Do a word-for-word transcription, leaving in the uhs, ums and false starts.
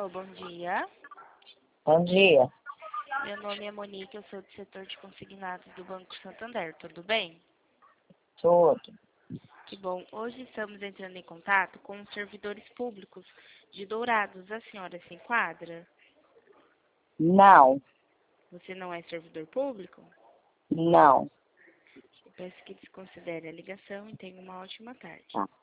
Alô, bom dia. Bom dia. Meu nome é Monique, eu sou do setor de consignados do Banco Santander, tudo bem? Tudo. Que bom. Hoje estamos entrando em contato com os servidores públicos de Dourados. A senhora se enquadra? Não, Você não é servidor público? não. Eu peço que desconsidere a ligação e tenha uma ótima tarde. Tá.